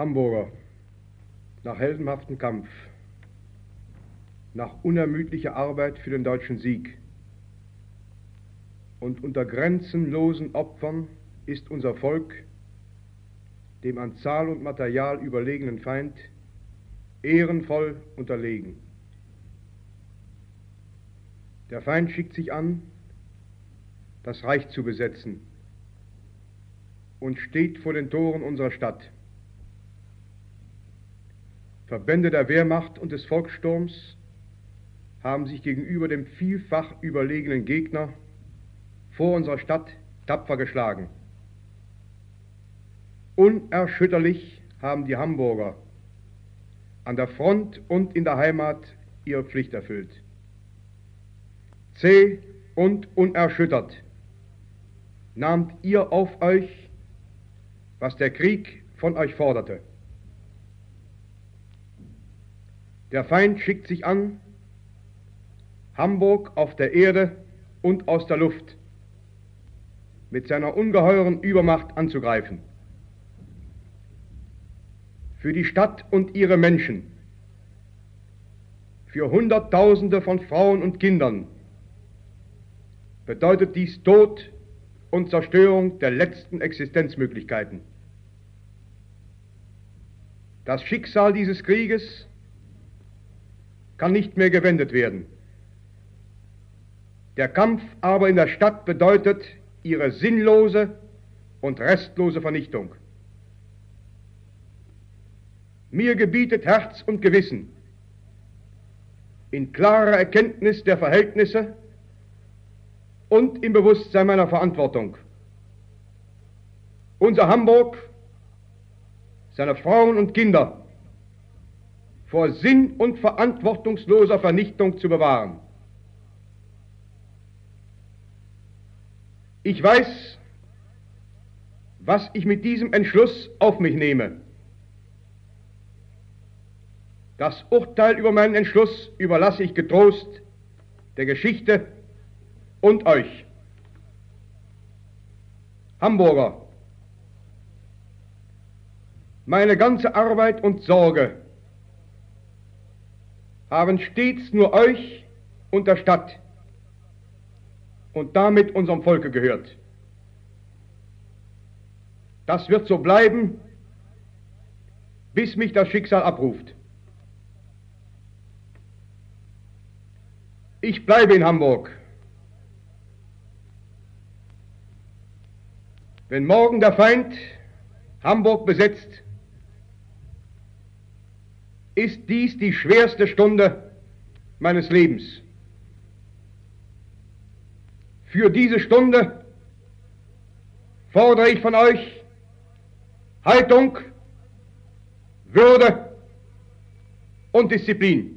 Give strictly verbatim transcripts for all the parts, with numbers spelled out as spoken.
Hamburger, nach heldenhaftem Kampf, nach unermüdlicher Arbeit für den deutschen Sieg und unter grenzenlosen Opfern ist unser Volk dem an Zahl und Material überlegenen Feind ehrenvoll unterlegen. Der Feind schickt sich an, das Reich zu besetzen und steht vor den Toren unserer Stadt. Verbände der Wehrmacht und des Volkssturms haben sich gegenüber dem vielfach überlegenen Gegner vor unserer Stadt tapfer geschlagen. Unerschütterlich haben die Hamburger an der Front und in der Heimat ihre Pflicht erfüllt. Zäh und unerschüttert nahmt ihr auf euch, was der Krieg von euch forderte. Der Feind schickt sich an, Hamburg auf der Erde und aus der Luft mit seiner ungeheuren Übermacht anzugreifen. Für die Stadt und ihre Menschen, für Hunderttausende von Frauen und Kindern bedeutet dies Tod und Zerstörung der letzten Existenzmöglichkeiten. Das Schicksal dieses Krieges kann nicht mehr gewendet werden. Der Kampf aber in der Stadt bedeutet ihre sinnlose und restlose Vernichtung. Mir gebietet Herz und Gewissen, in klarer Erkenntnis der Verhältnisse und im Bewusstsein meiner Verantwortung, unser Hamburg, seine Frauen und Kinder vor sinn- und verantwortungsloser Vernichtung zu bewahren. Ich weiß, was ich mit diesem Entschluss auf mich nehme. Das Urteil über meinen Entschluss überlasse ich getrost der Geschichte und euch. Hamburger, meine ganze Arbeit und Sorge haben stets nur euch und der Stadt und damit unserem Volke gehört. Das wird so bleiben, bis mich das Schicksal abruft. Ich bleibe in Hamburg. Wenn morgen der Feind Hamburg besetzt, ist dies die schwerste Stunde meines Lebens. Für diese Stunde fordere ich von euch Haltung, Würde und Disziplin.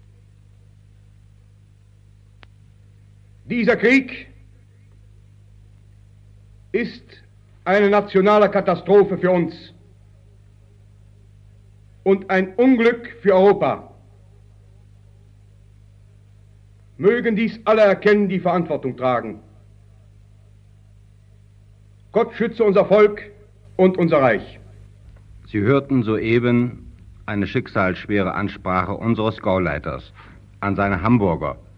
Dieser Krieg ist eine nationale Katastrophe für uns und ein Unglück für Europa. Mögen dies alle erkennen, die Verantwortung tragen. Gott schütze unser Volk und unser Reich. Sie hörten soeben eine schicksalsschwere Ansprache unseres Gauleiters an seine Hamburger.